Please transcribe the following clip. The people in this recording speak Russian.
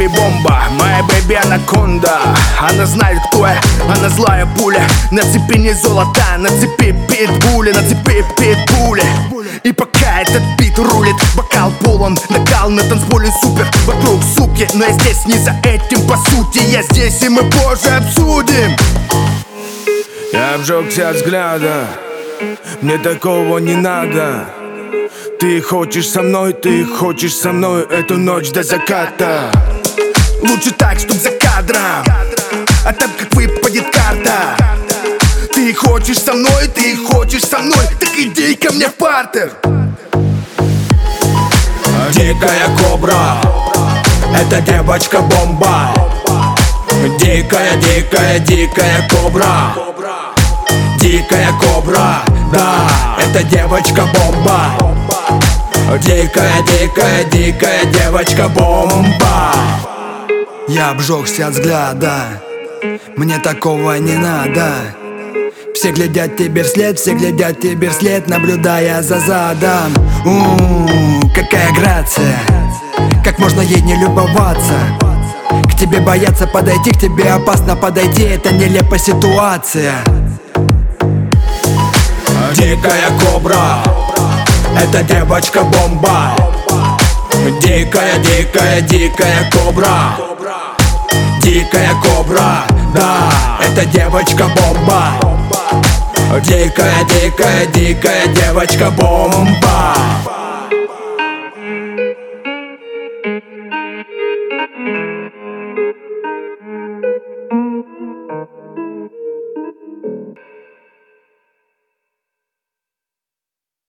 бомба, моя бэби анаконда. Она знает, кто я, она злая пуля. На цепи не золото, на цепи питбули, на цепи питбули. И пока этот бит рулит, бокал полон, накал на танцполе супер. Вокруг суки, но я здесь не за этим по сути. Я здесь и мы позже обсудим. Я обжегся от взгляда, мне такого не надо. Ты хочешь со мной эту ночь до заката. Лучше так, чтоб за кадром, а там как выпадет карта. Ты хочешь со мной, так иди ко мне в партер. Дикая кобра, эта девочка бомба. Дикая, дикая, дикая кобра. Дикая кобра, да, эта девочка бомба. Дикая, дикая, дикая девочка бомба. Я обжегся от взгляда, мне такого не надо. Все глядят тебе вслед, наблюдая за задом. Какая грация, как можно ей не любоваться. К тебе боятся подойти, к тебе опасно подойти. Это нелепая ситуация. Дикая кобра, эта девочка бомба. Дикая, дикая, дикая кобра. Дикая кобра, да, эта девочка бомба. Дикая, дикая, дикая девочка бомба.